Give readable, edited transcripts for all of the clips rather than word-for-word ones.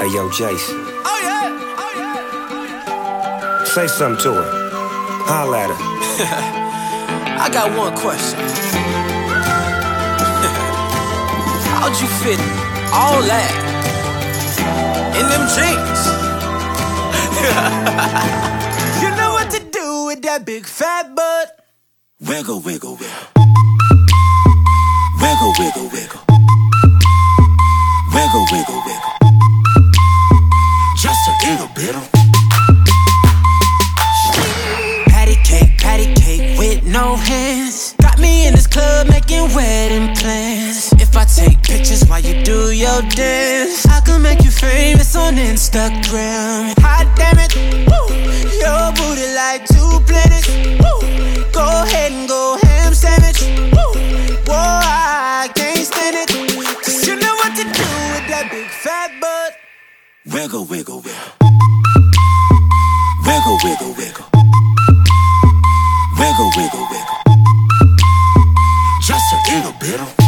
Hey, yo, Jason. Oh yeah, oh yeah. Say something to her. Holla at her. I got one question. How'd you fit all that in them jeans? You know what to do with that big fat butt. Wiggle, wiggle, wiggle. Wiggle, wiggle, wiggle. Wiggle, wiggle, wiggle. Just a little bit of patty cake with no hands. Got me in this club making wedding plans. If I take pictures while you do your dance, I can make you famous on Instagram. Hot damn it, woo. Your booty like 2 planets, woo. Go ahead and go ham sandwich, woo. Whoa, I can't stand it, 'cause you know what to do with that big fat butt. wiggle, wiggle, wiggle. Wiggle, wiggle, wiggle. Wiggle, wiggle, wiggle. Just a little bit of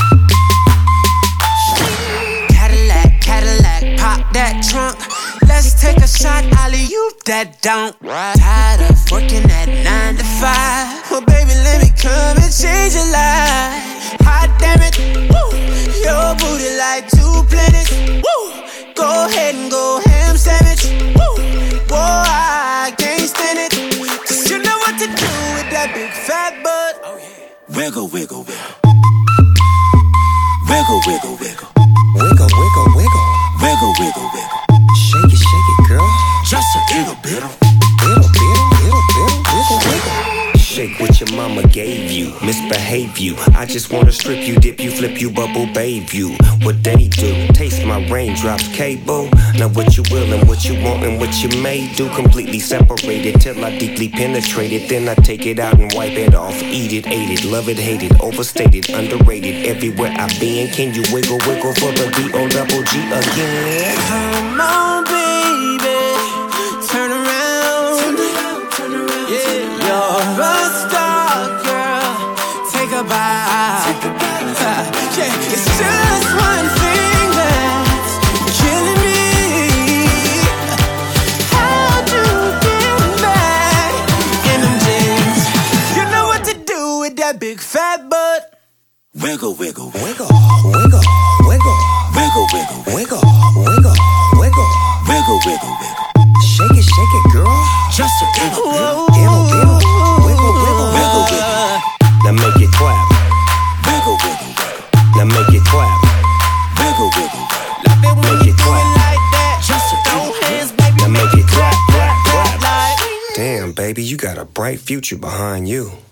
Cadillac, pop that trunk. Let's take a shot, alley-oop that don't. Tired of working at 9 to 5. Well, baby, let me come and change your life. Hot damn it, woo. Your booty like 2 planets, woo. Go ahead and go ham sandwich, woo. Whoa, I can't stand it, 'cause you know what to do with that big fat butt. Oh, yeah. wiggle, wiggle, wiggle. Wiggle, wiggle, wiggle. Wiggle, wiggle, wiggle. Wiggle, wiggle, wiggle. Shake it, girl. Just a little bit of Wiggle, wiggle. Shake what your mama gave you, misbehave you. I just wanna strip you, dip you, flip you, bubble bathe you. What they do, taste my raindrops, cable. Now what you will and what you want and what you may do. Completely separated till I deeply penetrate it. Then I take it out and wipe it off. Eat it, ate it, love it, hate it. Overstated, underrated, everywhere I've been. Can you wiggle, wiggle for the D-O-double-G again? Come on, baby, turn around. Yeah, you're a star, girl. Take a bite. Yeah, it's just one thing that's killing me. How'd you get back in them jeans? You know what to do with that big fat butt. wiggle, wiggle, Wiggle, wiggle, wiggle. wiggle, wiggle, Wiggle, wiggle, wiggle. wiggle, wiggle, wiggle. Shake it, girl. Just a little bit of Wiggle, wiggle, wiggle. wiggle, wiggle. Now make it clap. Wiggle, wiggle, wiggle. Now make it clap. Wiggle, wiggle, wiggle. Love it when Make you it do clap. it like that. Just a Throw little hands, baby. Now make it clap, clap, clap. like. Damn, baby, you got a bright future behind you.